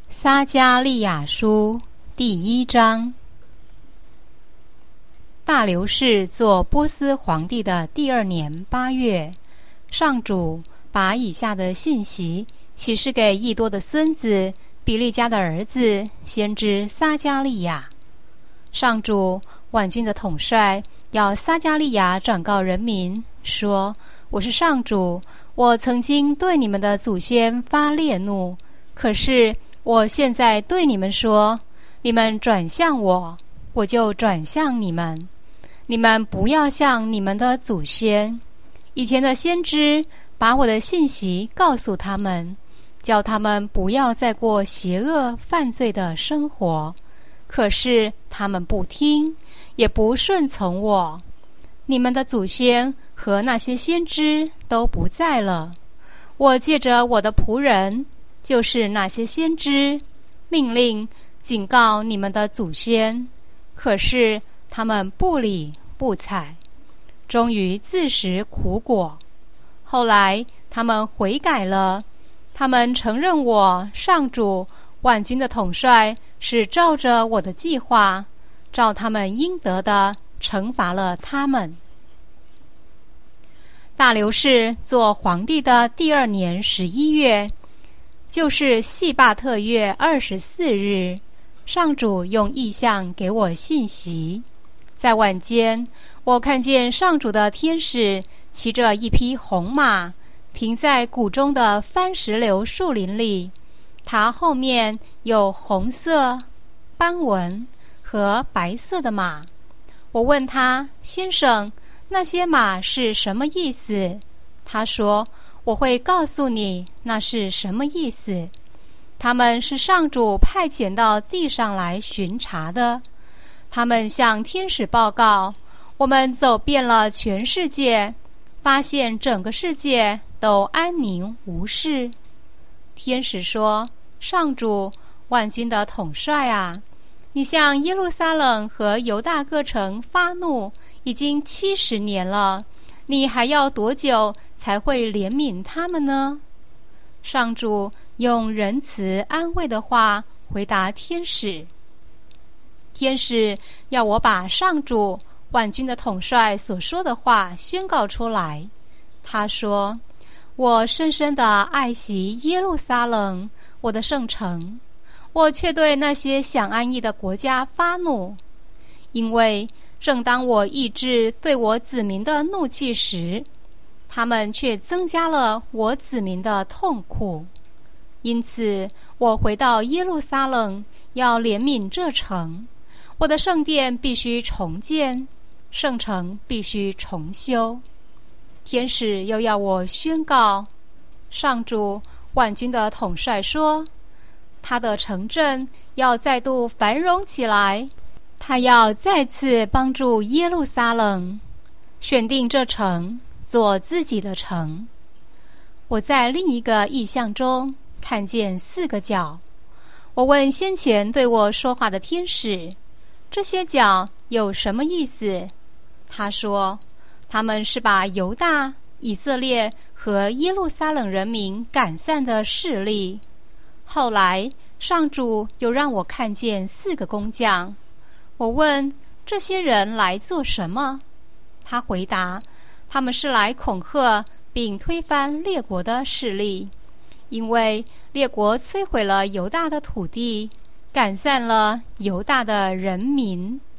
撒迦利亚书第1章。大流士做波斯皇帝的第2年8月，上主把以下的信息启示给益多的孙子比利家的儿子先知撒迦利亚。上主万军的统帅要撒迦利亚转告人民说：我是上主，我曾经对你们的祖先发烈怒，可是我现在对你们说，你们转向我，我就转向你们。你们不要像你们的祖先。以前的先知把我的信息告诉他们，叫他们不要再过邪恶犯罪的生活，可是他们不听，也不顺从我。你们的祖先和那些先知都不在了，我借着我的仆人，就是那些先知，命令警告你们的祖先，可是他们不理不睬，终于自食苦果。后来他们悔改了，他们承认我上主万军的统帅是照着我的计划，照他们应得的惩罚了他们。大流士做皇帝的第2年11月，就是细巴特月24日，上主用异象给我信息。在晚间，我看见上主的天使骑着一匹红马，停在谷中的番石榴树林里。他后面有红色、斑纹和白色的马。我问他：先生，那些马是什么意思？他说：我会告诉你那是什么意思。他们是上主派遣到地上来巡查的。他们向天使报告，我们走遍了全世界，发现整个世界都安宁无事。天使说：上主万军的统帅啊，你向耶路撒冷和犹大各城发怒已经70年了，你还要多久才会怜悯他们呢？上主用仁慈安慰的话回答天使。天使要我把上主万军的统帅所说的话宣告出来。他说：我深深地爱惜耶路撒冷，我的圣城，我却对那些想安逸的国家发怒，因为正当我抑制对我子民的怒气时，他们却增加了我子民的痛苦。因此我回到耶路撒冷，要怜悯这城。我的圣殿必须重建，圣城必须重修。天使又要我宣告，上主万军的统帅说，他的城镇要再度繁荣起来，他要再次帮助耶路撒冷，选定这城做自己的城。我在另一个异象中看见4个角。我问先前对我说话的天使，这些角有什么意思？他说，他们是把犹大、以色列和耶路撒冷人民赶散的势力。后来上主又让我看见4个工匠。我问，这些人来做什么？他回答，他们是来恐吓并推翻列国的势力，因为列国摧毁了犹大的土地，赶散了犹大的人民。